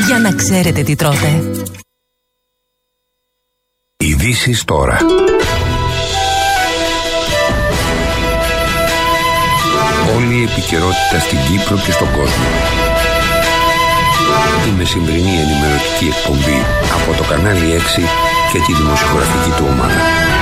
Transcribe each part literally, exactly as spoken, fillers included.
για να ξέρετε τι τρώτε. Ειδήσεις τώρα. Όλη η επικαιρότητα στην Κύπρο και στον κόσμο. Η μεσημβρινή ενημερωτική εκπομπή από το κανάλι έξι και τη δημοσιογραφική του ομάδα.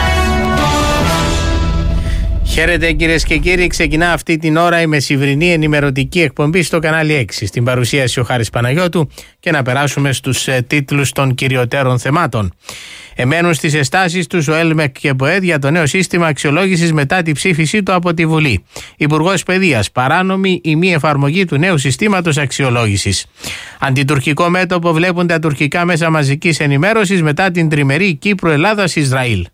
Χαίρετε κυρίες και κύριοι, ξεκινά αυτή την ώρα η μεσημβρινή ενημερωτική εκπομπή στο κανάλι έξι. Στην παρουσίαση ο Χάρης Παναγιώτου και να περάσουμε στους ε, τίτλους των κυριωτέρων θεμάτων. Εμένουν στις εστάσεις τους ο ΕΛΜΕΚ και ΠΟΕΔ για το νέο σύστημα αξιολόγησης μετά τη ψήφισή του από τη Βουλή. Υπουργός Παιδείας, παράνομη η μη εφαρμογή του νέου συστήματος αξιολόγησης. Αντιτουρκικό μέτωπο βλέπουν τα τουρκικά μέσα μαζικής ενημέρωσης μετά την τριμερή Κύπρου-Ελλάδας-Ισραήλ.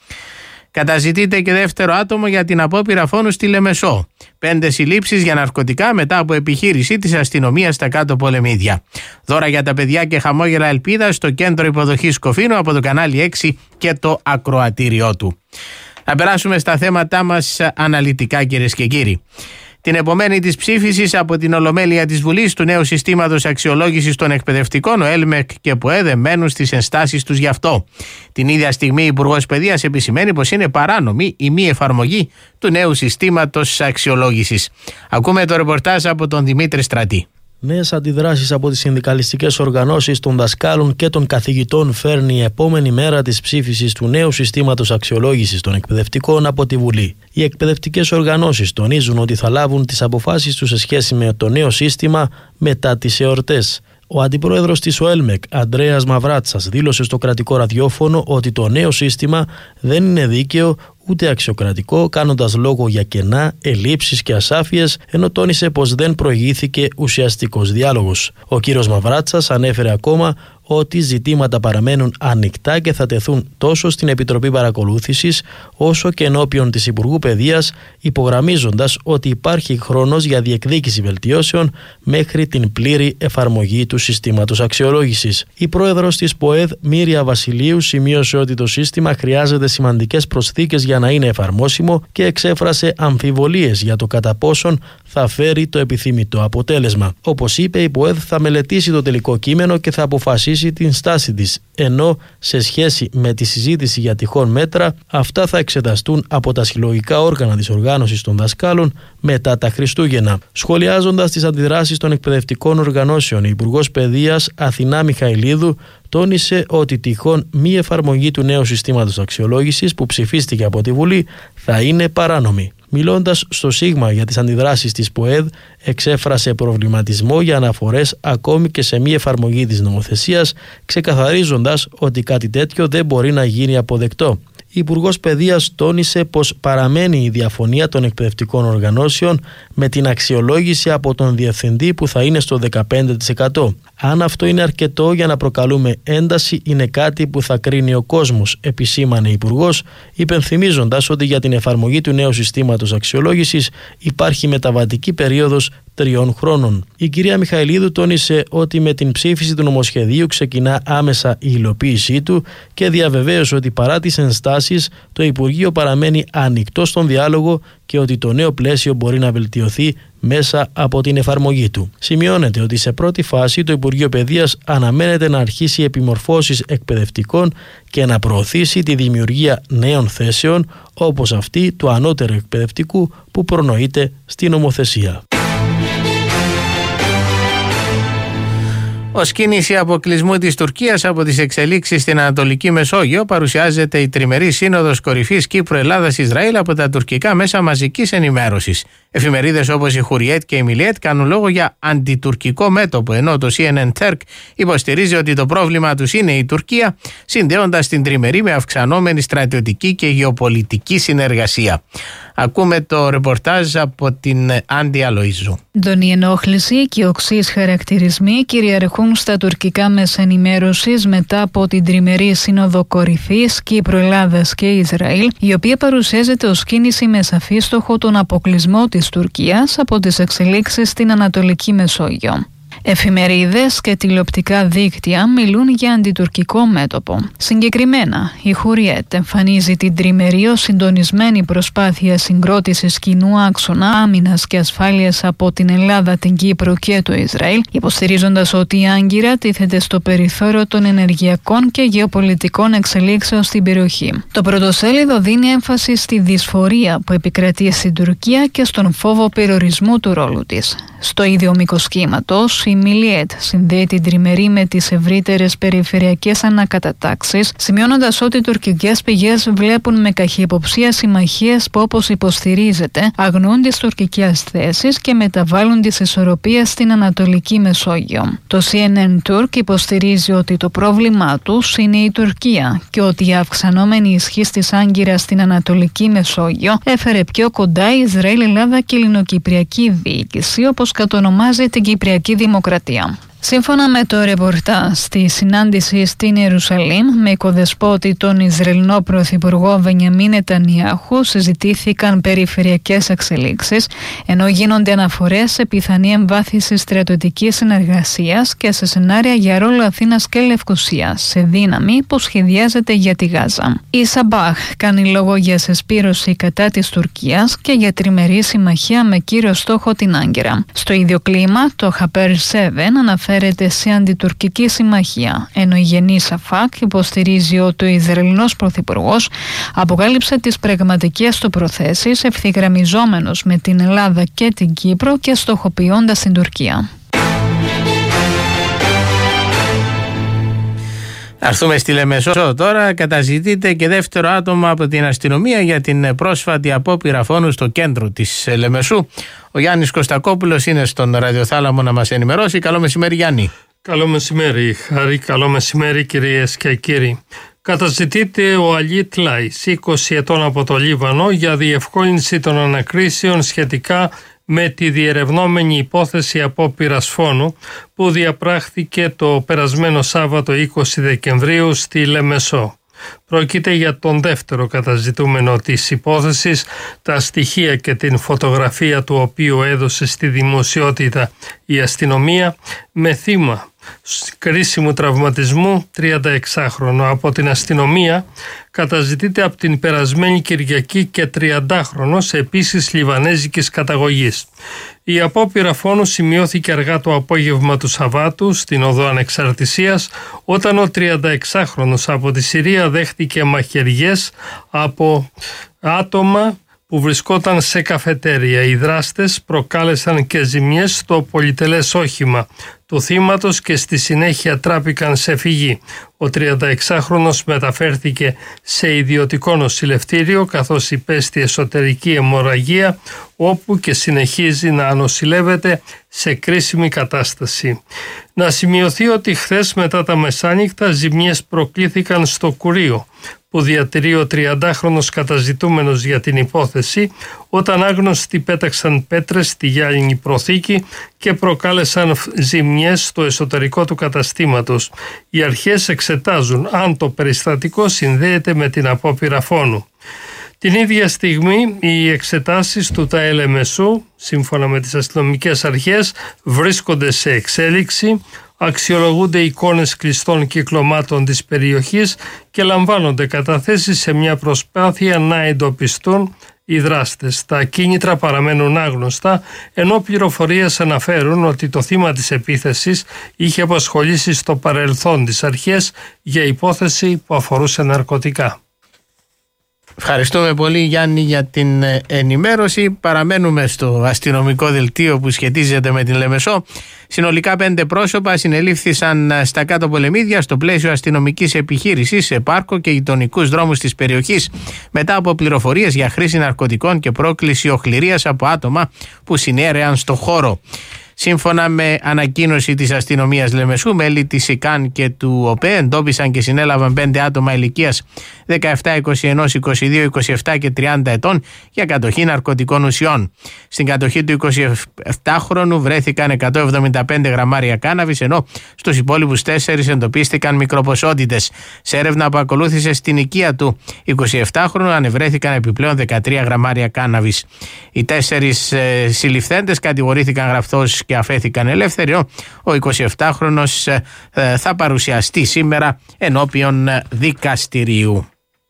Καταζητείται και δεύτερο άτομο για την απόπειρα φόνου στη Λεμεσό. Πέντε συλλήψεις για ναρκωτικά μετά από επιχείρηση της αστυνομίας στα κάτω Πολεμίδια. Δώρα για τα παιδιά και χαμόγελα ελπίδας στο κέντρο υποδοχής Σκοφίνου από το κανάλι έξι και το ακροατήριό του. Να περάσουμε στα θέματά μας αναλυτικά, κυρίες και κύριοι. Την επομένη της ψήφισης από την Ολομέλεια της Βουλής του νέου συστήματος αξιολόγησης των εκπαιδευτικών, ο ΕΛΜΕΚ και ΠΟΕΔ μένουν στις ενστάσεις τους γι' αυτό. Την ίδια στιγμή, η Υπουργός Παιδείας επισημαίνει πως είναι παράνομη η μη εφαρμογή του νέου συστήματος αξιολόγησης. Ακούμε το ρεπορτάζ από τον Δημήτρη Στρατή. Νέες αντιδράσεις από τις συνδικαλιστικές οργανώσεις των δασκάλων και των καθηγητών φέρνει η επόμενη μέρα της ψήφισης του νέου συστήματος αξιολόγησης των εκπαιδευτικών από τη Βουλή. Οι εκπαιδευτικές οργανώσεις τονίζουν ότι θα λάβουν τις αποφάσεις τους σε σχέση με το νέο σύστημα μετά τις εορτές. Ο αντιπρόεδρος της ΟΕΛΜΕΚ, Ανδρέας Μαυράτσας, δήλωσε στο κρατικό ραδιόφωνο ότι το νέο σύστημα δεν είναι δίκαιο ούτε αξιοκρατικό, κάνοντας λόγο για κενά, ελλείψεις και ασάφειες, ενώ τόνισε πως δεν προηγήθηκε ουσιαστικός διάλογος. Ο κύριος Μαυράτσας ανέφερε ακόμα ότι ζητήματα παραμένουν ανοιχτά και θα τεθούν τόσο στην Επιτροπή Παρακολούθησης όσο και ενώπιον της Υπουργού Παιδείας, υπογραμμίζοντας ότι υπάρχει χρόνος για διεκδίκηση βελτιώσεων μέχρι την πλήρη εφαρμογή του συστήματος αξιολόγησης. Η πρόεδρος της ΠΟΕΔ, Μύρια Βασιλείου, σημείωσε ότι το σύστημα χρειάζεται σημαντικές προσθήκες για να είναι εφαρμόσιμο και εξέφρασε αμφιβολίες για το κατά πόσον θα φέρει το επιθυμητό αποτέλεσμα. Όπως είπε, η ΠΟΕΔ θα μελετήσει το τελικό κείμενο και θα αποφασίσει την στάση της, ενώ σε σχέση με τη συζήτηση για τυχόν μέτρα, αυτά θα εξεταστούν από τα συλλογικά όργανα της οργάνωσης των δασκάλων μετά τα Χριστούγεννα. Σχολιάζοντας τις αντιδράσεις των εκπαιδευτικών οργανώσεων, η Υπουργός Παιδείας Αθηνά Μιχαηλίδου τόνισε ότι τυχόν μη εφαρμογή του νέου συστήματος αξιολόγησης που ψηφίστηκε από τη Βουλή θα είναι παράνομη. Μιλώντας στο Σίγμα για τις αντιδράσεις της ΠΟΕΔ, εξέφρασε προβληματισμό για αναφορές ακόμη και σε μη εφαρμογή της νομοθεσίας, ξεκαθαρίζοντας ότι κάτι τέτοιο δεν μπορεί να γίνει αποδεκτό. Η Υπουργός Παιδείας τόνισε πως παραμένει η διαφωνία των εκπαιδευτικών οργανώσεων με την αξιολόγηση από τον Διευθυντή που θα είναι στο δεκαπέντε τοις εκατό. Αν αυτό είναι αρκετό για να προκαλούμε ένταση, είναι κάτι που θα κρίνει ο κόσμος, επισήμανε η Υπουργός, υπενθυμίζοντας ότι για την εφαρμογή του νέου συστήματος αξιολόγησης υπάρχει μεταβατική περίοδος τριών χρόνων. Η κυρία Μιχαηλίδου τόνισε ότι με την ψήφιση του νομοσχεδίου ξεκινά άμεσα η υλοποίησή του και διαβεβαίωσε ότι παρά τις ενστάσεις το Υπουργείο παραμένει ανοιχτό στον διάλογο και ότι το νέο πλαίσιο μπορεί να βελτιωθεί μέσα από την εφαρμογή του. Σημειώνεται ότι σε πρώτη φάση το Υπουργείο Παιδείας αναμένεται να αρχίσει επιμορφώσεις εκπαιδευτικών και να προωθήσει τη δημιουργία νέων θέσεων όπως αυτή του ανώτερου εκπαιδευτικού που προνοείται στην νομοθεσία. Ως κίνηση αποκλεισμού της Τουρκίας από τις εξελίξεις στην Ανατολική Μεσόγειο, παρουσιάζεται η τριμερή σύνοδος κορυφής Κύπρου-Ελλάδας-Ισραήλ από τα τουρκικά μέσα μαζικής ενημέρωσης. Εφημερίδες όπως η Χουριέτ και η Μιλιέτ κάνουν λόγο για αντιτουρκικό μέτωπο, ενώ το σι εν εν Turk υποστηρίζει ότι το πρόβλημα τους είναι η Τουρκία, συνδέοντας την τριμερή με αυξανόμενη στρατιωτική και γεωπολιτική συνεργασία. Ακούμε το ρεπορτάζ από την Άντι Αλοΐζου. Έντονη ενόχληση και οξύς χαρακτηρισμοί κυριαρχούν στα τουρκικά μέσα ενημέρωσης μετά από την τριμερή σύνοδο κορυφής Κύπρου, Ελλάδας και Ισραήλ, η οποία παρουσιάζεται ως κίνηση με σαφή στόχο τον αποκλεισμό της Τουρκίας από τις εξελίξεις στην Ανατολική Μεσόγειο. Εφημερίδες και τηλεοπτικά δίκτυα μιλούν για αντιτουρκικό μέτωπο. Συγκεκριμένα, η Χουριέτ εμφανίζει την τριμερή συντονισμένη προσπάθεια συγκρότησης κοινού άξονα άμυνας και ασφάλειας από την Ελλάδα, την Κύπρο και το Ισραήλ, υποστηρίζοντας ότι η Άγκυρα τίθεται στο περιθώριο των ενεργειακών και γεωπολιτικών εξελίξεων στην περιοχή. Το πρωτοσέλιδο δίνει έμφαση στη δυσφορία που επικρατεί στην Τουρκία και στον φόβο περιορισμού του ρόλου της. Στο ίδιο μήκος κύματος, η Μιλιέτ συνδέει την τριμερή με τις ευρύτερες περιφερειακές ανακατατάξεις, σημειώνοντας ότι οι τουρκικές πηγές βλέπουν με καχυποψία συμμαχίες που, όπως υποστηρίζεται, αγνοούν τις τουρκικές θέσεις και μεταβάλλουν τις ισορροπίες στην Ανατολική Μεσόγειο. Το σι εν εν Turk υποστηρίζει ότι το πρόβλημά τους είναι η Τουρκία και ότι η αυξανόμενη ισχύ της Άγκυρας στην Ανατολική Μεσόγειο έφερε πιο κοντά Ισραήλ, Ελλάδα και Ελληνοκυπριακή διοίκηση, όπως κατονομάζει την Κυπριακή Δημοκρατία. Σύμφωνα με το ρεπορτάζ, στη συνάντηση στην Ιερουσαλήμ με οικοδεσπότη τον Ισραηλινό Πρωθυπουργό Μπενιαμίν Νετανιάχου συζητήθηκαν περιφερειακές εξελίξεις, ενώ γίνονται αναφορές σε πιθανή εμβάθυνση στρατιωτικής συνεργασίας και σε σενάρια για ρόλο Αθήνας και Λευκοσίας σε δύναμη που σχεδιάζεται για τη Γάζα. Η Σαμπάχ κάνει λόγο για σεσπήρωση κατά της Τουρκίας και για τριμερή συμμαχία με κύριο στόχο την Άγκυρα. Στο ίδιο κλίμα, το Χαπέρ επτά αναφέρει σε αντιτουρκική συμμαχία, ενώ η Γενή Σαφάκ υποστηρίζει ότι ο Ισραηλινός Πρωθυπουργός αποκάλυψε τις πραγματικές του προθέσεις ευθυγραμμιζόμενος με την Ελλάδα και την Κύπρο και στοχοποιώντας την Τουρκία. Έρθουμε στη Λεμεσό τώρα. Καταζητείται και δεύτερο άτομο από την αστυνομία για την πρόσφατη απόπειρα φόνου στο κέντρο της Λεμεσού. Ο Γιάννης Κωστακόπουλος είναι στον ραδιοθάλαμο να μας ενημερώσει. Καλό μεσημέρι, Γιάννη. Καλό μεσημέρι, Χάρη. Καλό μεσημέρι, κυρίες και κύριοι. Καταζητείται ο Αλίτ Λάις, είκοσι ετών από το Λίβανο, για διευκόλυνση των ανακρίσεων σχετικά με τη διερευνόμενη υπόθεση απόπειρας φόνου που διαπράχθηκε το περασμένο Σάββατο είκοσι Δεκεμβρίου στη Λεμεσό. Πρόκειται για τον δεύτερο καταζητούμενο της υπόθεσης, τα στοιχεία και την φωτογραφία του οποίου έδωσε στη δημοσιότητα η αστυνομία, με θύμα κρίσιμου τραυματισμού τριανταεξάχρονο. Από την αστυνομία καταζητείται από την περασμένη Κυριακή και τριαντάχρονος, επίσης λιβανέζικης καταγωγής. Η απόπειρα φόνου σημειώθηκε αργά το απόγευμα του Σαββάτου στην Οδό Ανεξαρτησίας, όταν ο τριανταεξάχρονος από τη Συρία δέχτηκε μαχαιριές από άτομα που βρισκόταν σε καφετέρια. Οι δράστες προκάλεσαν και ζημιές στο πολυτελές όχημα του θύματος και στη συνέχεια τράπηκαν σε φυγή. Ο τριανταεξάχρονος μεταφέρθηκε σε ιδιωτικό νοσηλευτήριο, καθώς υπέστη εσωτερική αιμορραγία, όπου και συνεχίζει να νοσηλεύεται σε κρίσιμη κατάσταση. Να σημειωθεί ότι χθες μετά τα μεσάνυχτα ζημιές προκλήθηκαν στο κουρίο που διατηρεί ο τριαντάχρονος καταζητούμενος για την υπόθεση, όταν άγνωστοι πέταξαν πέτρες στη γυάλινη προθήκη και προκάλεσαν ζημιές στο εσωτερικό του καταστήματος. Οι αρχές εξετάζουν αν το περιστατικό συνδέεται με την απόπειρα φόνου. Την ίδια στιγμή οι εξετάσεις του ΤΑΕ Μεσού, σύμφωνα με τις αστυνομικές αρχές, βρίσκονται σε εξέλιξη. Αξιολογούνται εικόνες κλειστών κυκλωμάτων της περιοχής και λαμβάνονται καταθέσεις σε μια προσπάθεια να εντοπιστούν οι δράστες. Τα κίνητρα παραμένουν άγνωστα, ενώ πληροφορίες αναφέρουν ότι το θύμα της επίθεσης είχε απασχολήσει στο παρελθόν τις αρχές για υπόθεση που αφορούσε ναρκωτικά. Ευχαριστούμε πολύ, Γιάννη, για την ενημέρωση. Παραμένουμε στο αστυνομικό δελτίο που σχετίζεται με την Λεμεσό. Συνολικά πέντε πρόσωπα συνελήφθησαν στα κάτω Πολεμίδια στο πλαίσιο αστυνομικής επιχείρησης σε πάρκο και γειτονικούς δρόμους της περιοχής, μετά από πληροφορίες για χρήση ναρκωτικών και πρόκληση οχληρίας από άτομα που συνέρεαν στο χώρο. Σύμφωνα με ανακοίνωση της αστυνομίας Λεμεσού, μέλη της ΙΚΑΝ και του ΟΠΕ εντόπισαν και συνέλαβαν πέντε άτομα ηλικίας δεκαεπτά, είκοσι ένα, είκοσι δύο, είκοσι επτά και τριάντα ετών για κατοχή ναρκωτικών ουσιών. Στην κατοχή του εικοσιεπτάχρονου βρέθηκαν εκατόν εβδομήντα πέντε γραμμάρια κάναβης, ενώ στους υπόλοιπους τέσσερις εντοπίστηκαν μικροποσότητες. Σε έρευνα που ακολούθησε στην οικία του εικοσιεπτάχρονου ανεβρέθηκαν επιπλέον δεκατρία γραμμάρια κάναβης. Οι τέσσερις ε, συλληφθέντες κατηγορήθηκαν γραπτός τους και αφέθηκαν ελεύθεροι. Ο εικοσιεπτάχρονος θα παρουσιαστεί σήμερα ενώπιον δικαστηρίου.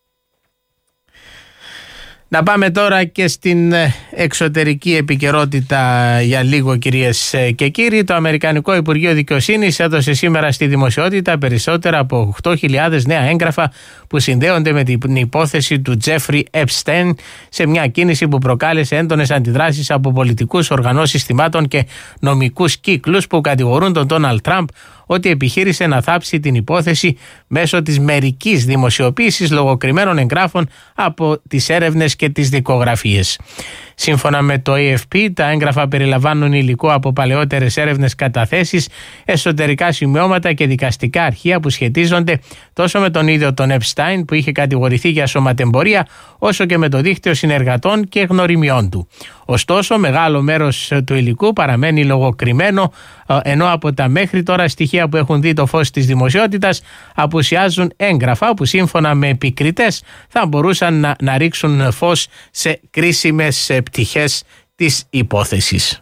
Να πάμε τώρα και στην εξωτερική επικαιρότητα για λίγο, κυρίες και κύριοι. Το Αμερικανικό Υπουργείο Δικαιοσύνης έδωσε σήμερα στη δημοσιότητα περισσότερα από οκτώ χιλιάδες νέα έγγραφα που συνδέονται με την υπόθεση του Τζέφρι Επστέιν, σε μια κίνηση που προκάλεσε έντονες αντιδράσεις από πολιτικούς, οργανώσεις θυμάτων και νομικούς κύκλους που κατηγορούν τον Ντόναλντ Τραμπ ότι επιχείρησε να θάψει την υπόθεση μέσω της μερικής δημοσιοποίησης λογοκριμένων εγγράφων από τις έρευνες και τις δικογραφίες. Σύμφωνα με το έι εφ πι, τα έγγραφα περιλαμβάνουν υλικό από παλαιότερες έρευνες, καταθέσεις, εσωτερικά σημειώματα και δικαστικά αρχεία που σχετίζονται τόσο με τον ίδιο τον Επστάιν, που είχε κατηγορηθεί για σωματεμπορία, όσο και με το δίκτυο συνεργατών και γνωριμιών του. Ωστόσο, μεγάλο μέρος του υλικού παραμένει λογοκριμένο, ενώ από τα μέχρι τώρα στοιχεία που έχουν δει το φως της δημοσιότητας απουσιάζουν έγγραφα που σύμφωνα με επικριτές θα μπορούσαν να, να ρίξουν φως σε κρίσιμες πτυχές της υπόθεσης.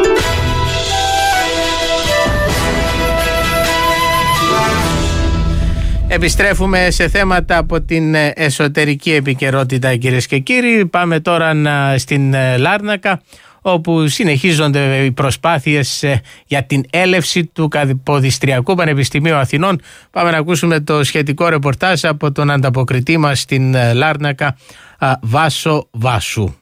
Επιστρέφουμε σε θέματα από την εσωτερική επικαιρότητα, κυρίες και κύριοι. Πάμε τώρα στην Λάρνακα, όπου συνεχίζονται οι προσπάθειες για την έλευση του Καποδιστριακού Πανεπιστημίου Αθηνών. Πάμε να ακούσουμε το σχετικό ρεπορτάζ από τον ανταποκριτή μας στην Λάρνακα, Βάσο Βάσου.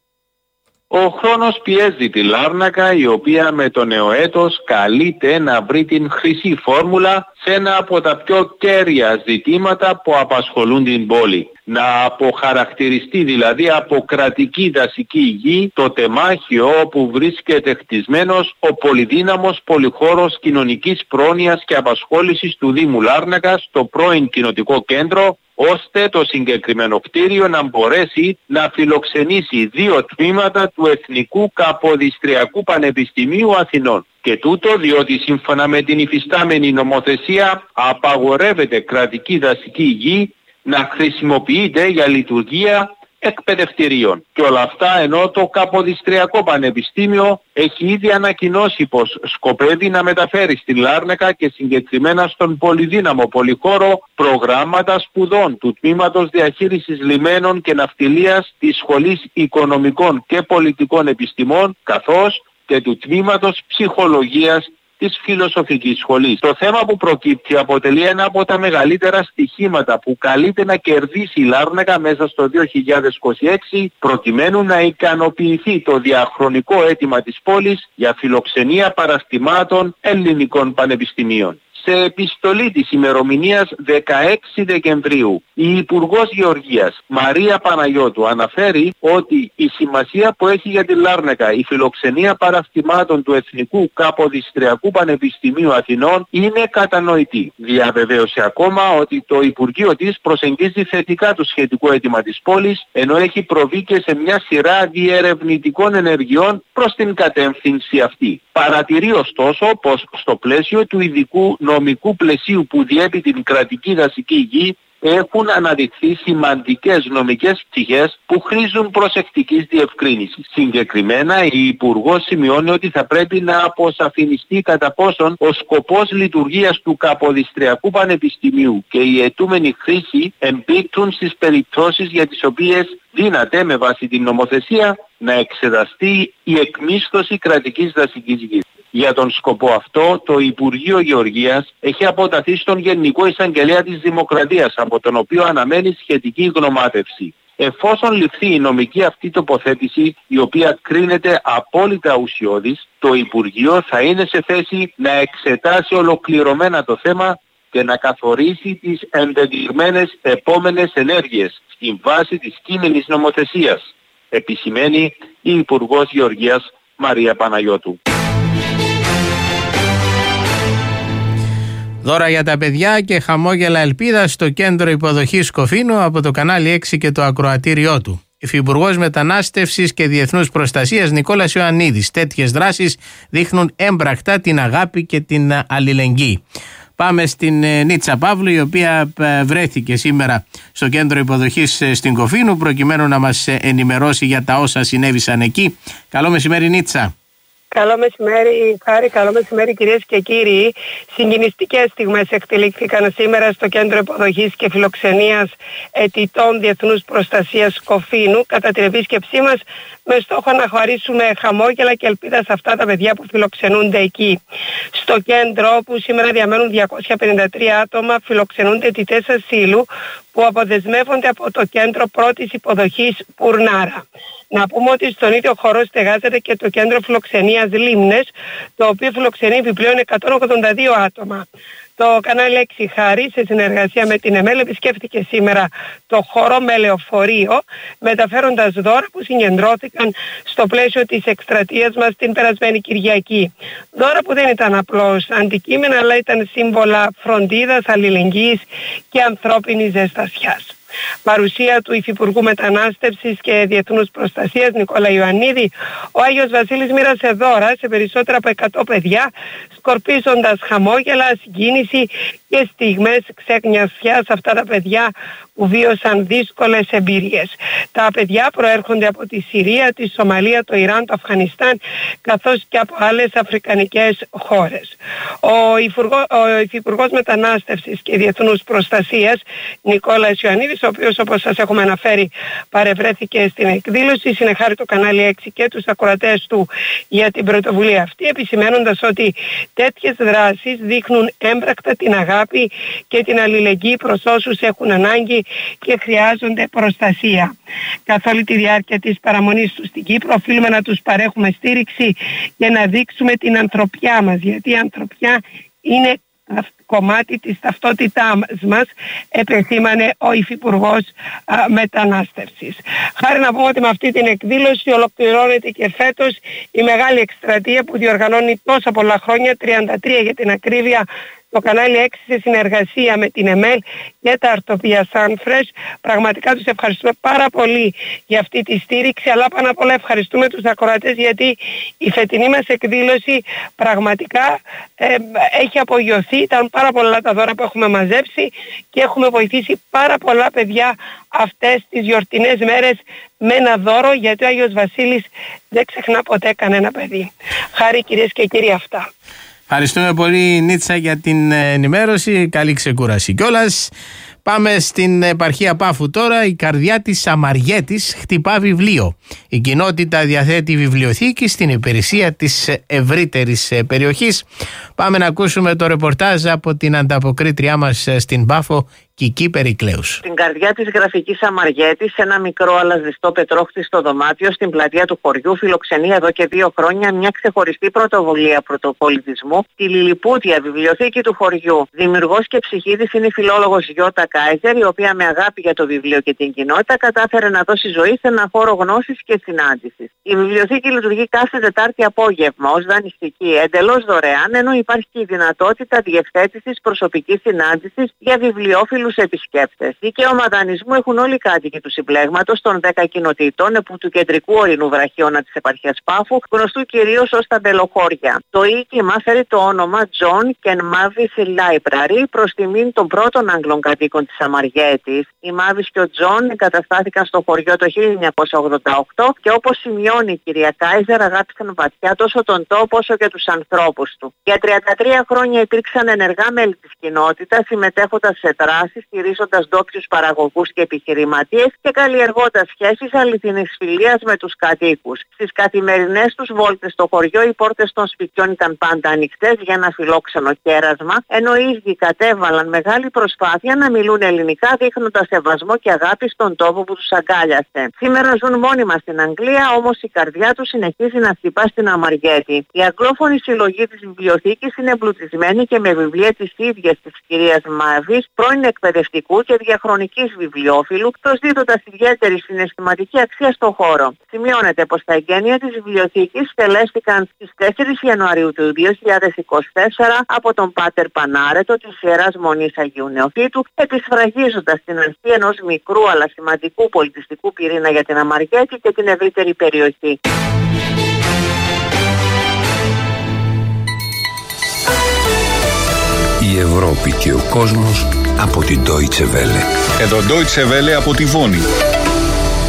Ο χρόνος πιέζει τη Λάρνακα, η οποία με το νέο έτος καλείται να βρει την χρυσή φόρμουλα σε ένα από τα πιο κέρια ζητήματα που απασχολούν την πόλη. Να αποχαρακτηριστεί δηλαδή από κρατική δασική γη το τεμάχιο όπου βρίσκεται χτισμένος ο πολυδύναμος πολυχώρος κοινωνικής πρόνοιας και απασχόλησης του Δήμου Λάρνακα στο πρώην κοινοτικό κέντρο, ώστε το συγκεκριμένο κτίριο να μπορέσει να φιλοξενήσει δύο τμήματα του Εθνικού Καποδιστριακού Πανεπιστημίου Αθηνών. Και τούτο διότι σύμφωνα με την υφιστάμενη νομοθεσία απαγορεύεται κρατική δασική γη να χρησιμοποιείται για λειτουργία εκπαιδευτηρίων. Και όλα αυτά ενώ το Καποδιστριακό Πανεπιστήμιο έχει ήδη ανακοινώσει πως σκοπεύει να μεταφέρει στη Λάρνακα και συγκεκριμένα στον πολυδύναμο πολυχώρο προγράμματα σπουδών του Τμήματος Διαχείρισης Λιμένων και Ναυτιλίας της Σχολής Οικονομικών και Πολιτικών Επιστημών, καθώς και του Τμήματος Ψυχολογίας της Φιλοσοφικής Σχολής. Το θέμα που προκύπτει αποτελεί ένα από τα μεγαλύτερα στοιχήματα που καλείται να κερδίσει η Λάρνακα μέσα στο δύο χιλιάδες είκοσι έξι, προκειμένου να ικανοποιηθεί το διαχρονικό αίτημα της πόλης για φιλοξενία παραστημάτων ελληνικών πανεπιστημίων. Σε επιστολή της ημερομηνίας δεκαέξι Δεκεμβρίου, η Υπουργός Γεωργίας Μαρία Παναγιώτου αναφέρει ότι η σημασία που έχει για τη Λάρνακα η φιλοξενία παραστημάτων του Εθνικού Καποδιστριακού Πανεπιστημίου Αθηνών είναι κατανοητή. Διαβεβαίωσε ακόμα ότι το Υπουργείο της προσεγγίζει θετικά το σχετικό αίτημα της πόλης, ενώ έχει προβεί και σε μια σειρά διερευνητικών ενεργειών προς την κατεύθυνση αυτή. Παρατηρεί ωστόσο πως στο πλαίσιο του ειδικού νομικού πλαισίου που διέπει την κρατική δασική γη έχουν αναδειχθεί σημαντικές νομικές πτυχές που χρήζουν προσεκτικής διευκρίνησης. Συγκεκριμένα, η Υπουργός σημειώνει ότι θα πρέπει να αποσαφινιστεί κατά πόσον ο σκοπός λειτουργίας του Καποδιστριακού Πανεπιστημίου και η αιτούμενη χρήση εμπίπτουν στις περιπτώσεις για τις οποίες δύναται με βάση την νομοθεσία να εξεταστεί η εκμίσθωση κρατικής δασικής γης. Για τον σκοπό αυτό, το Υπουργείο Γεωργίας έχει αποταθεί στον Γενικό Εισαγγελέα της Δημοκρατίας, από τον οποίο αναμένει σχετική γνωμάτευση. Εφόσον ληφθεί η νομική αυτή τοποθέτηση, η οποία κρίνεται απόλυτα ουσιώδης, το Υπουργείο θα είναι σε θέση να εξετάσει ολοκληρωμένα το θέμα και να καθορίσει τις ενδεδειγμένες επόμενες ενέργειες στην βάση της κείμενης νομοθεσίας, επισημαίνει η Υπουργός Γεωργίας Μαρία Παναγιώτου. Δώρα για τα παιδιά και χαμόγελα ελπίδα στο κέντρο υποδοχής Σκοφίνου από το κανάλι έξι και το ακροατήριό του. Υφυπουργός Μετανάστευσης και Διεθνούς Προστασίας Νικόλας Ιωαννίδης. Τέτοιες δράσεις δείχνουν έμπρακτα την αγάπη και την αλληλεγγύη. Πάμε στην Νίτσα Παύλου, η οποία βρέθηκε σήμερα στο κέντρο υποδοχής στην Σκοφίνου προκειμένου να μας ενημερώσει για τα όσα συνέβησαν εκεί. Καλό μεσημέρι, Νίτσα. Καλό μεσημέρι, Χάρη, καλό μεσημέρι κυρίες και κύριοι. Συγκινηστικές στιγμές εκτελήχθηκαν σήμερα στο Κέντρο Υποδοχής και Φιλοξενίας Αιτητών Διεθνούς Προστασίας Σκοφίνου κατά την επίσκεψή μας με στόχο να χωρίσουμε χαμόγελα και ελπίδα σε αυτά τα παιδιά που φιλοξενούνται εκεί. Στο κέντρο, όπου σήμερα διαμένουν διακόσια πενήντα τρία άτομα, φιλοξενούνται αιτητές ασύλου που αποδεσμεύονται από το Κέντρο Πρώτης Υποδοχής Πουρνάρα. Να πούμε ότι στον ίδιο χώρο στεγάζεται και το Κέντρο Φιλοξενίας Λίμνες, το οποίο φιλοξενεί επιπλέον εκατόν ογδόντα δύο άτομα. Το κανάλι έξι, Χάρη, σε συνεργασία με την ΕΜΕΛ, επισκέφθηκε σήμερα το χώρο με λεωφορείο, μεταφέροντας δώρα που συγκεντρώθηκαν στο πλαίσιο της εκστρατείας μας την περασμένη Κυριακή. Δώρα που δεν ήταν απλώς αντικείμενα, αλλά ήταν σύμβολα φροντίδας, αλληλεγγύης και ανθρώπινης ζεστασιάς. Παρουσία του Υφυπουργού Μετανάστευσης και Διεθνούς Προστασίας Νικόλα Ιωαννίδη, ο Άγιος Βασίλης μοίρασε δώρα σε περισσότερα από εκατό παιδιά, σκορπίζοντας χαμόγελα, συγκίνηση και στιγμές ξεγνιασιάς σε αυτά τα παιδιά που βίωσαν δύσκολες εμπειρίες. Τα παιδιά προέρχονται από τη Συρία, τη Σομαλία, το Ιράν, το Αφγανιστάν, καθώς και από άλλες αφρικανικές χώρες. Ο, Υφουργό, ο Υφυπουργός Μετανάστευσης και Διεθνούς Προστασίας Νικόλας Ιωαννίδης, ο οποίος, όπως σας έχουμε αναφέρει, παρευρέθηκε στην εκδήλωση, συνεχάρει το κανάλι έξι και τους ακροατές του για την πρωτοβουλία αυτή, επισημαίνοντας ότι τέτοιες δράσεις δείχνουν έμπρακτα την αγάπη και την αλληλεγγύη προς όσους έχουν ανάγκη και χρειάζονται προστασία. Καθ' όλη τη διάρκεια της παραμονής τους στην Κύπρο οφείλουμε να τους παρέχουμε στήριξη και να δείξουμε την ανθρωπιά μας, γιατί η ανθρωπιά είναι κομμάτι της ταυτότητάς μας, επεσήμανε ο Υφυπουργός α, Μετανάστευσης. Χάρη να πούμε ότι με αυτή την εκδήλωση ολοκληρώνεται και φέτος η μεγάλη εκστρατεία που διοργανώνει τόσα πολλά χρόνια, τριάντα τρία για την ακρίβεια, το κανάλι έξι σε συνεργασία με την ΕΜΕΛ και τα αρτοπία Sunfresh. Πραγματικά τους ευχαριστούμε πάρα πολύ για αυτή τη στήριξη, αλλά πάνω απ' όλα ευχαριστούμε τους ακροατές, γιατί η φετινή μας εκδήλωση πραγματικά ε, έχει απογειωθεί. Ήταν πάρα πολλά τα δώρα που έχουμε μαζέψει και έχουμε βοηθήσει πάρα πολλά παιδιά αυτές τις γιορτινές μέρες με ένα δώρο, γιατί ο Άγιος Βασίλης δεν ξεχνά ποτέ κανένα παιδί. Χάρη κυρίες και κύριοι, αυτά. Ευχαριστούμε πολύ, Νίτσα, για την ενημέρωση. Καλή ξεκούραση κιόλας. Πάμε στην επαρχία Πάφου τώρα. Η καρδιά της Σαμαριέτης χτυπά βιβλίο. Η κοινότητα διαθέτει βιβλιοθήκη στην υπηρεσία της ευρύτερης περιοχής. Πάμε να ακούσουμε το ρεπορτάζ από την ανταποκρίτριά μας στην Πάφο, Κική Περικλέους. Στην καρδιά της γραφικής Σαμαριέτης, σε ένα μικρό αλλά ζεστό πετρόχτιστο δωμάτιο στην πλατεία του χωριού, φιλοξενεί εδώ και δύο χρόνια μια ξεχωριστή πρωτοβουλία πρωτοπολιτισμού, τη Λιλιπούτια Βιβλιοθήκη του χωριού. Δημιουργός και ψυχίδης είναι η φιλόλογος Γιώτα Κάιζερ, η οποία με αγάπη για το βιβλίο και την κοινότητα κατάφερε να δώσει ζωή σε ένα χώρο γνώσης και συνάντησης. Η βιβλιοθήκη λειτουργεί κάθε Τετάρτη απόγευμα ως δανειστική, εντελώς δωρεάν, ενώ υπάρχει και η δυνατότητα διευθέτησης προσωπικής συνάντησης για βιβλιόφιλους επισκέπτες. Δικαίωμα δανεισμού έχουν όλοι οι κάτοικοι του συμπλέγματος των δέκα κοινοτήτων επί του κεντρικού ορεινού βραχίωνα της επαρχίας Πάφου, γνωστού κυρίως ως τα Μπελοχώρια. Το οίκημα φέρει το όνομα John και Mavis Library προς τιμήν των πρώτων Άγγλων κατοίκων της Σαμαριέτης. Οι Mavis και ο John εγκαταστάθηκαν στο χωριό το χίλια εννιακόσια ογδόντα οκτώ και, όπως σημειώνει η κυρία Κάιζερ, αγάπησαν βαθιά τόσο τον τόπο όσο και τους ανθρώπους του. Για τριάντα τρία χρόνια υπήρξαν ενεργά μέλη της κοινότητας, συμμετέχοντας σε δράσεις, στηρίζοντας ντόπιους παραγωγούς και επιχειρηματίες και καλλιεργώντας σχέσεις αληθινής φιλίας με τους κατοίκους. Στις καθημερινές τους βόλτες στο χωριό, οι πόρτες των σπιτιών ήταν πάντα ανοιχτές για ένα φιλόξενο κέρασμα, ενώ οι ίδιοι κατέβαλαν μεγάλη προσπάθεια να μιλούν ελληνικά, δείχνοντας σεβασμό και αγάπη στον τόπο που τους αγκάλιασε. Σήμερα ζουν μόνιμα στην Αγγλία, όμως η καρδιά τους συνεχίζει να χτυπά στην Αμαριέτη. Η αγγλόφωνη συλλογή της βιβλιοθήκης είναι εμπλουτισμένη και με βιβλία της ίδιας της κυρίας Μάβης, πρώην εκπαιδευτικού και διαχρονικής βιβλιόφιλου, προσδίδοντας ιδιαίτερη συναισθηματική αξία στο χώρο. Σημειώνεται πως τα εγγένεια της βιβλιοθήκης στελέστηκαν στις τέσσερις Ιανουαρίου του δύο χιλιάδες είκοσι τέσσερα από τον Πάτερ Πανάρετο της Ιεράς Μονής Αγίου Νεοφύτου, επισφραγίζοντας την αρχή ενός μικρού αλλά σημαντικού πολιτιστικού πυρήνα για την Αμαριέτη και την ευρύτερη περιοχή. Η Ευρώπη και ο κόσμος από την Deutsche Welle. Εδώ Deutsche Welle από τη Βόνη.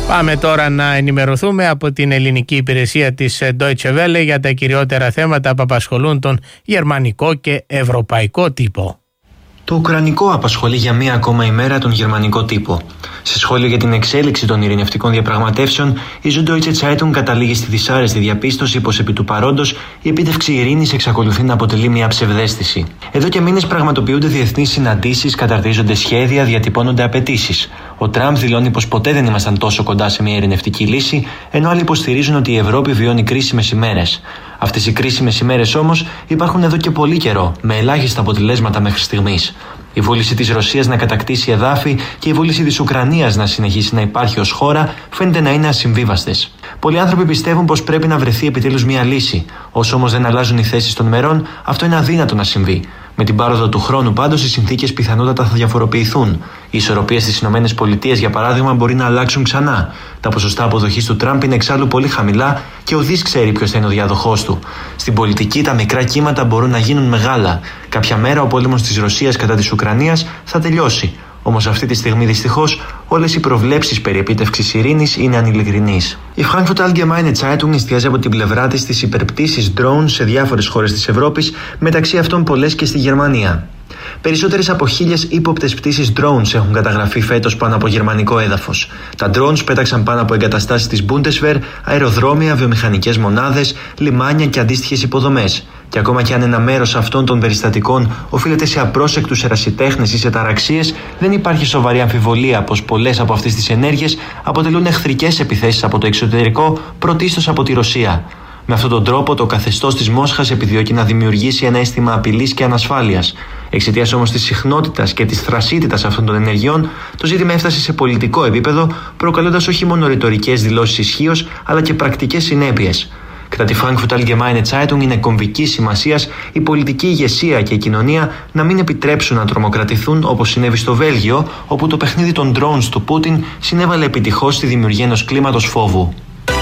Πάμε τώρα να ενημερωθούμε από την ελληνική υπηρεσία της Deutsche Welle για τα κυριότερα θέματα που απασχολούν τον γερμανικό και ευρωπαϊκό τύπο. Το ουκρανικό απασχολεί για μία ακόμα ημέρα τον γερμανικό τύπο. Σε σχόλιο για την εξέλιξη των ειρηνευτικών διαπραγματεύσεων, η Süddeutsche Zeitung καταλήγει στη δυσάρεστη διαπίστωση πως επί του παρόντος η επίτευξη ειρήνης εξακολουθεί να αποτελεί μια ψευδαίσθηση. Εδώ και μήνες πραγματοποιούνται διεθνείς συναντήσεις, καταρτίζονται σχέδια, διατυπώνονται απαιτήσεις. Ο Τραμπ δηλώνει πως ποτέ δεν ήμασταν τόσο κοντά σε μια ειρηνευτική λύση, ενώ άλλοι υποστηρίζουν ότι η Ευρώπη βιώνει κρίσιμες ημέρες. Αυτές οι κρίσιμες ημέρες όμως υπάρχουν εδώ και πολύ καιρό, με ελάχιστα αποτελέσματα μέχρι στιγμής. Η βούληση της Ρωσίας να κατακτήσει εδάφη και η βούληση της Ουκρανίας να συνεχίσει να υπάρχει ως χώρα φαίνεται να είναι ασυμβίβαστες. Πολλοί άνθρωποι πιστεύουν πως πρέπει να βρεθεί επιτέλους μια λύση. Όσο όμως δεν αλλάζουν οι θέσεις των μερών, αυτό είναι αδύνατο να συμβεί. Με την πάροδο του χρόνου πάντως οι συνθήκες πιθανότατα θα διαφοροποιηθούν. Οι ισορροπίες στις ΗΠΑ, για παράδειγμα, μπορεί να αλλάξουν ξανά. Τα ποσοστά αποδοχής του Τραμπ είναι εξάλλου πολύ χαμηλά και ουδής ξέρει ποιος θα είναι ο διάδοχός του. Στην πολιτική τα μικρά κύματα μπορούν να γίνουν μεγάλα. Κάποια μέρα ο πόλεμος της Ρωσίας κατά της Ουκρανίας θα τελειώσει. Όμως αυτή τη στιγμή δυστυχώς όλες οι προβλέψεις περί επίτευξης ειρήνης είναι ανειλικρινείς. Η Frankfurter Allgemeine Zeitung εστιάζει από την πλευρά της στις υπερπτήσεις drone σε διάφορες χώρες της Ευρώπης, μεταξύ αυτών πολλές και στη Γερμανία. Περισσότερες από χίλιες ύποπτες πτήσεις drones έχουν καταγραφεί φέτος πάνω από γερμανικό έδαφος. Τα drones πέταξαν πάνω από εγκαταστάσεις της Bundeswehr, αεροδρόμια, βιομηχανικές μονάδες, λιμάνια και αντίστοιχες υποδομές. Και ακόμα και αν ένα μέρος αυτών των περιστατικών οφείλεται σε απρόσεκτους ερασιτέχνες ή σε ταραξίες, δεν υπάρχει σοβαρή αμφιβολία πως πολλές από αυτές τις ενέργειες αποτελούν εχθρικές επιθέσεις από το εξωτερικό, πρωτίστως από τη Ρωσία. Με αυτόν τον τρόπο, το καθεστώς της Μόσχας επιδιώκει να δημιουργήσει ένα αίσθημα απειλής και ανασφάλειας. Εξαιτίας όμως της συχνότητας και της θρασίτητας αυτών των ενεργειών, το ζήτημα έφτασε σε πολιτικό επίπεδο, προκαλώντας όχι μόνο ρητορικές δηλώσεις ισχύως, αλλά και πρακτικές συνέπειες. Κατά τη Frankfurter Allgemeine Zeitung είναι κομβικής σημασίας η πολιτική ηγεσία και η κοινωνία να μην επιτρέψουν να τρομοκρατηθούν όπως συνέβη στο Βέλγιο, όπου το παιχνίδι των drones του Πούτιν συνέβαλε επιτυχώς στη δημιουργία ενός κλίματος φόβου.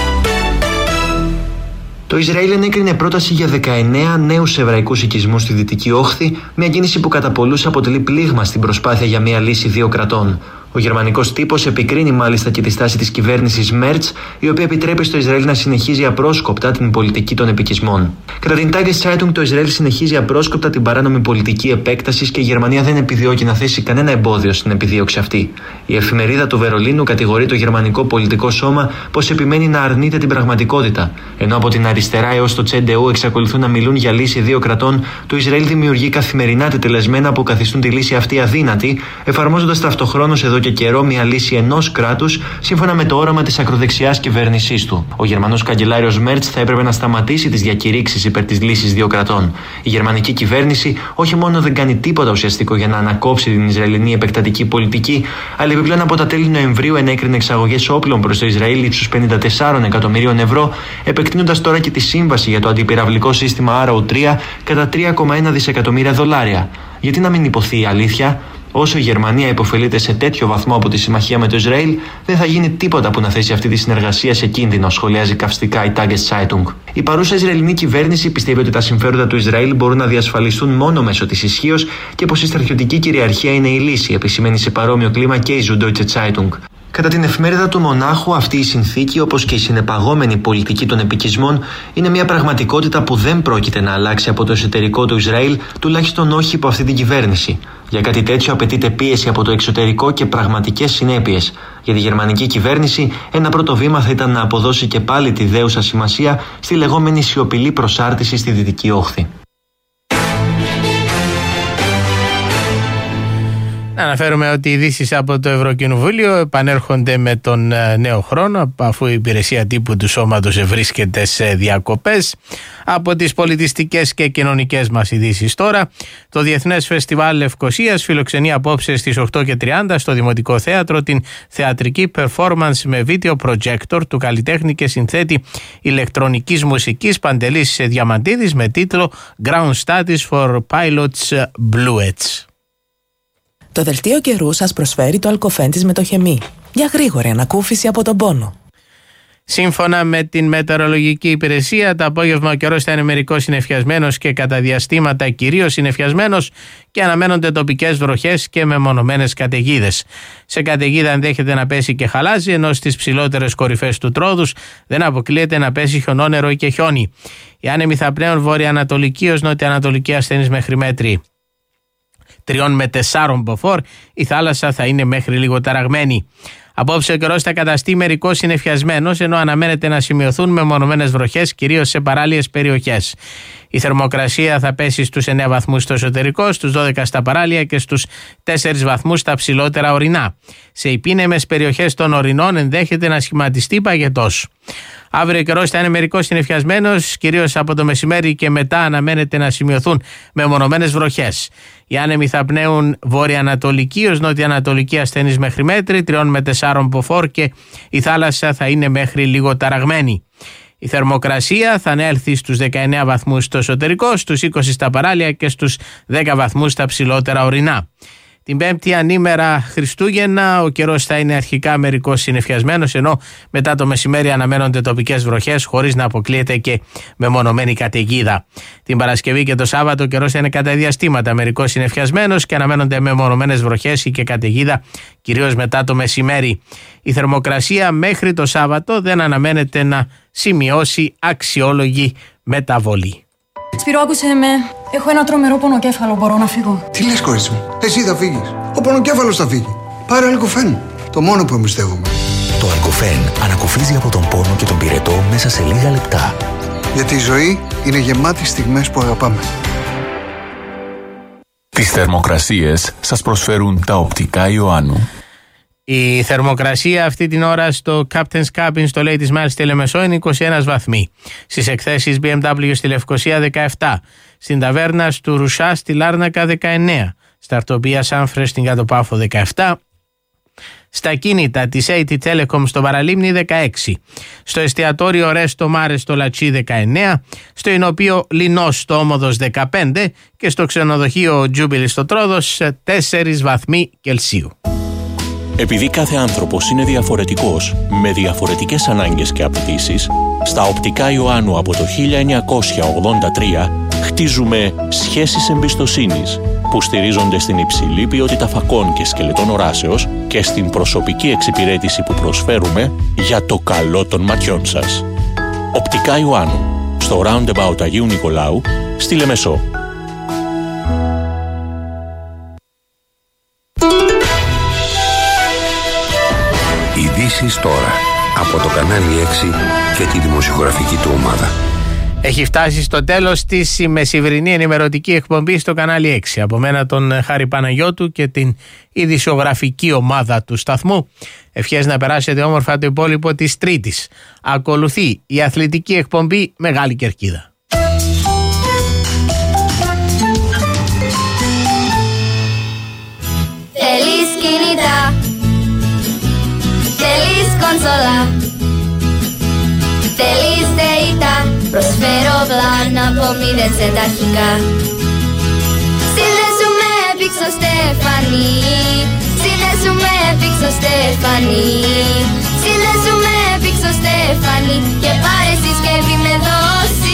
Το Ισραήλ ενέκρινε πρόταση για δεκαεννέα νέους εβραϊκούς οικισμούς στη Δυτική Όχθη, μια κίνηση που κατά πολλούς αποτελεί πλήγμα στην προσπάθεια για μια λύση δύο κρατών. Ο γερμανικός τύπος επικρίνει μάλιστα και τη στάση της κυβέρνησης Μέρτς, η οποία επιτρέπει στο Ισραήλ να συνεχίζει απρόσκοπτα την πολιτική των επικισμών. Κατά την Tageszeitung, το Ισραήλ συνεχίζει απρόσκοπτα την παράνομη πολιτική επέκτασης και η Γερμανία δεν επιδιώκει να θέσει κανένα εμπόδιο στην επιδίωξη αυτή. Η εφημερίδα του Βερολίνου κατηγορεί το γερμανικό πολιτικό σώμα πως επιμένει να αρνείται την πραγματικότητα. Ενώ από την αριστερά έως το Τσεντεού εξακολουθούν να μιλούν για λύση δύο κρατών, το Ισραήλ δημιουργεί καθημερινά τετελεσμένα που καθιστούν τη λύση αυτή αδύνατη, εφαρμόζοντας ταυτοχρόνως εδώ και καιρό μια λύση ενός κράτους, σύμφωνα με το όραμα της ακροδεξιάς κυβέρνησής του. Ο Γερμανός καγκελάριος Μέρτς θα έπρεπε να σταματήσει τις διακηρύξεις υπέρ της λύσης δύο κρατών. Η γερμανική κυβέρνηση όχι μόνο δεν κάνει τίποτα ουσιαστικό για να ανακόψει την Ισραηλινή επεκτατική πολιτική, αλλά επιπλέον από τα τέλη Νοεμβρίου ενέκρινε εξαγωγές όπλων προς το Ισραήλ ύψους πενήντα τεσσάρων εκατομμυρίων ευρώ, επεκτείνοντας τώρα και τη σύμβαση για το αντιπυραυλικό σύστημα Arrow τρία κατά τρία κόμμα ένα δισεκατομμύρια δολάρια. Γιατί να μην υποθεί η αλήθεια? Όσο η Γερμανία υποφελείται σε τέτοιο βαθμό από τη συμμαχία με το Ισραήλ, δεν θα γίνει τίποτα που να θέσει αυτή τη συνεργασία σε κίνδυνο, σχολιάζει καυστικά η Tageszeitung. Η παρούσα Ισραηλινή κυβέρνηση πιστεύει ότι τα συμφέροντα του Ισραήλ μπορούν να διασφαλιστούν μόνο μέσω της ισχύως και πως η στρατιωτική κυριαρχία είναι η λύση, επισημαίνει σε παρόμοιο κλίμα και η Süddeutsche Zeitung. Κατά την εφημερίδα του Μονάχου, αυτή η συνθήκη, όπως και η συνεπαγόμενη πολιτική των επικισμών, είναι μια πραγματικότητα που δεν πρόκειται να αλλάξει από το εσωτερικό του Ισραήλ, τουλάχιστον όχι υπό αυτή την κυβέρνηση. Για κάτι τέτοιο απαιτείται πίεση από το εξωτερικό και πραγματικές συνέπειες. Για τη γερμανική κυβέρνηση, ένα πρώτο βήμα θα ήταν να αποδώσει και πάλι τη δέουσα σημασία στη λεγόμενη σιωπηλή προσάρτηση στη Δυτική Όχθη. Να αναφέρουμε ότι οι ειδήσεις από το Ευρωκοινοβούλιο επανέρχονται με τον νέο χρόνο, αφού η υπηρεσία τύπου του σώματος βρίσκεται σε διακοπές. Από τις πολιτιστικές και κοινωνικές μας ειδήσεις τώρα, το Διεθνές Φεστιβάλ Λευκωσίας φιλοξενεί απόψε στις οκτώ και τριάντα στο Δημοτικό Θέατρο την θεατρική performance με βίντεο projector του καλλιτέχνη και συνθέτη ηλεκτρονικής μουσικής Παντελής Διαμαντίδης με τίτλο Ground Studies for Pilots Bluets. Το δελτίο καιρού σας προσφέρει το αλκοφέν της Μετοχεμή για γρήγορη ανακούφιση από τον πόνο. Σύμφωνα με την μετεωρολογική υπηρεσία, το απόγευμα ο καιρός θα είναι μερικώς συννεφιασμένος και κατά διαστήματα κυρίως συννεφιασμένος και αναμένονται τοπικές βροχές και μεμονωμένες καταιγίδες. Σε καταιγίδα ενδέχεται να πέσει και χαλάζι, ενώ στις ψηλότερες κορυφές του τρόδους δεν αποκλείεται να πέσει χιονόνερο ή και χιόνι. Οι άνεμοι θα πνέουν βόρεια-ανατολική ως νότια-ανατολική ασθενής μέχρι μέτρη τριών με τεσσάρων μποφόρ, η θάλασσα θα είναι μέχρι λίγο ταραγμένη. Απόψε ο καιρός θα καταστεί μερικώς συννεφιασμένος, ενώ αναμένεται να σημειωθούν μεμονωμένες βροχές κυρίως σε παράλιες περιοχές. Η θερμοκρασία θα πέσει στους εννέα βαθμούς στο εσωτερικό, στους δώδεκα στα παράλια και στους τέσσερις βαθμούς στα ψηλότερα ορεινά. Σε υπήνεμες περιοχές των ορεινών ενδέχεται να σχηματιστεί παγετός. Αύριο ο καιρός θα είναι μερικώς συννεφιασμένος, κυρίως από το μεσημέρι και μετά αναμένεται να σημειωθούν μεμονωμένες βροχές. Οι άνεμοι θα πνέουν βόρεια-ανατολική ως νότια-ανατολική ασθενής μέχρι μέτρη τριών με τεσσάρων μποφόρ και η θάλασσα θα είναι μέχρι λίγο ταραγμένη. Η θερμοκρασία θα ανέλθει στους δεκαεννέα βαθμούς στο εσωτερικό, στους είκοσι στα παράλια και στους δέκα βαθμούς στα ψηλότερα ορεινά. Την Πέμπτη ανήμερα Χριστούγεννα ο καιρός θα είναι αρχικά μερικώς συννεφιασμένος, ενώ μετά το μεσημέρι αναμένονται τοπικές βροχές χωρίς να αποκλείεται και μεμονωμένη καταιγίδα. Την Παρασκευή και το Σάββατο ο καιρός θα είναι κατά διαστήματα μερικώς συννεφιασμένος και αναμένονται μεμονωμένες βροχές ή και καταιγίδα κυρίως μετά το μεσημέρι. Η θερμοκρασία μέχρι το Σάββατο δεν αναμένεται να σημειώσει αξιόλογη μεταβολή. Σπύρο, άκουσε με. Έχω ένα τρομερό πονοκέφαλο. Μπορώ να φύγω? Τι λες, κορίτσι μου? Εσύ θα φύγεις. Ο πονοκέφαλος θα φύγει. Πάρε Αλκοφέν. Το μόνο που εμπιστεύομαι. Το Αλκοφέν ανακουφίζει από τον πόνο και τον πυρετό μέσα σε λίγα λεπτά. Γιατί η ζωή είναι γεμάτη στιγμές που αγαπάμε. Τις θερμοκρασίες σας προσφέρουν τα οπτικά Ιωάννου. Η θερμοκρασία αυτή την ώρα στο Captain's Cabin στο Ladies Mile στη Λεμεσό είναι είκοσι ένα βαθμοί. Στις εκθέσεις μπι εμ ντάμπλιου στη Λευκοσία δεκαεπτά. Στην ταβέρνα του Ρουσά στη Λάρνακα δεκαεννέα. Στα Αρτοπία Σάνφρε στην Κάτω Πάφο δεκαεπτά. Στα κίνητα της έι τι Telecom στο Παραλίμνη δεκαέξι. Στο εστιατόριο Ρέστο Μάρε στο Λατσί δεκαεννέα. Στο Ινοπείο Λινός στο Όμοδος δεκαπέντε. Και στο ξενοδοχείο Τζούμπιλι στο Τρόδος τέσσερις βαθμοί Κελσίου. Επειδή κάθε άνθρωπος είναι διαφορετικός, με διαφορετικές ανάγκες και απαιτήσεις, στα οπτικά Ιωάννου από το χίλια εννιακόσια ογδόντα τρία χτίζουμε σχέσεις εμπιστοσύνης που στηρίζονται στην υψηλή ποιότητα φακών και σκελετών οράσεως και στην προσωπική εξυπηρέτηση που προσφέρουμε για το καλό των ματιών σας. Οπτικά Ιωάννου, στο Roundabout Αγίου Νικολάου, στη Λεμεσό. Ειδήσεις τώρα από το κανάλι έξι και τη δημοσιογραφική του ομάδα. Έχει φτάσει στο τέλος της η μεσημβρινή ενημερωτική εκπομπή στο κανάλι έξι. Από μένα τον Χάρη Παναγιώτου και την ειδησιογραφική ομάδα του σταθμού. Ευχές να περάσετε όμορφα το υπόλοιπο της Τρίτης. Ακολουθεί η αθλητική εκπομπή Μεγάλη Κερκίδα. Θέλεις κινητά, θέλεις κονσόλα, θέλεις data, προσφέρω πλάνα από μηδέν σε τα αρχικά. Συνδέσου με Pixo Στέφανη, συνδέσου με Pixo Στέφανη, συνδέσου με Pixo Στέφανη και πάρε συσκευή με δόση.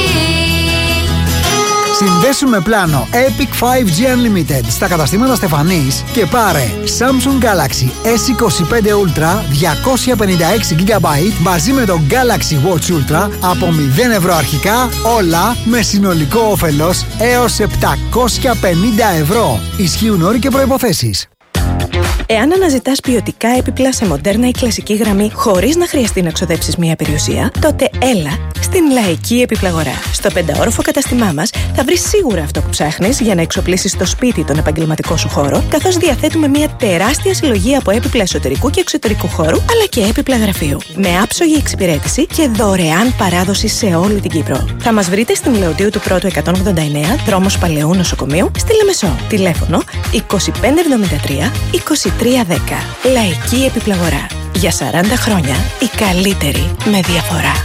Συνδέσουμε πλάνο Epic φάιβ τζι Unlimited στα καταστήματα Στεφανής και πάρε Samsung Galaxy ες είκοσι πέντε Ultra διακόσια πενήντα έξι τζι μπι μαζί με το Galaxy Watch Ultra από μηδέν ευρώ αρχικά, όλα με συνολικό όφελος έως επτακόσια πενήντα ευρώ. Ισχύουν όροι και προϋποθέσεις. Εάν αναζητάς ποιοτικά έπιπλα σε μοντέρνα ή κλασική γραμμή χωρίς να χρειαστεί να ξοδέψεις μία περιουσία, τότε έλα στην Λαϊκή Επιπλαγορά. Στο πενταόροφο καταστημά μας θα βρεις σίγουρα αυτό που ψάχνεις για να εξοπλίσεις στο σπίτι τον επαγγελματικό σου χώρο, καθώς διαθέτουμε μία τεράστια συλλογή από έπιπλα εσωτερικού και εξωτερικού χώρου, αλλά και έπιπλα γραφείου. Με άψογη εξυπηρέτηση και δωρεάν παράδοση σε όλη την Κύπρο. Θα μας βρείτε στην Λεωτίου του Πρώτου εκατόν ογδόντα εννέα, δρόμος Παλαιού Νοσοκομείου, στη Λεμεσό. Τηλέφωνο είκοσι πέντε εβδομήντα τρία είκοσι τρία δέκα. Λαϊκή Επιπλαγορά. Για σαράντα χρόνια η καλύτερη με διαφορά.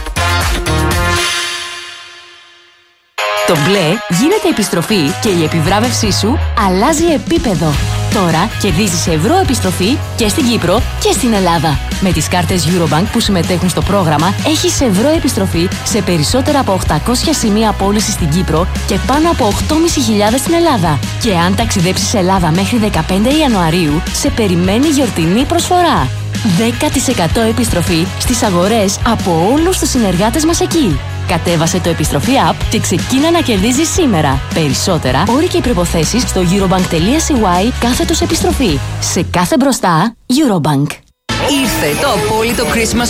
Το μπλε γίνεται επιστροφή και η επιβράβευσή σου αλλάζει επίπεδο. Τώρα κερδίζεις ευρώ επιστροφή και στην Κύπρο και στην Ελλάδα. Με τις κάρτες Eurobank που συμμετέχουν στο πρόγραμμα έχεις ευρώ επιστροφή σε περισσότερα από οκτακόσια σημεία πώλησης στην Κύπρο και πάνω από οκτώ χιλιάδες πεντακόσια στην Ελλάδα. Και αν ταξιδέψεις Ελλάδα μέχρι δεκαπέντε Ιανουαρίου, σε περιμένει γιορτινή προσφορά. δέκα τοις εκατό επιστροφή στις αγορές από όλους τους συνεργάτες μας εκεί. Κατέβασε το επιστροφή app και ξεκίνα να κερδίζεις σήμερα. Περισσότερα, όροι και προϋποθέσεις στο eurobank.cy κάθετος επιστροφή. Σε κάθε μπροστά, Eurobank. Ήρθε το απόλυτο Christmas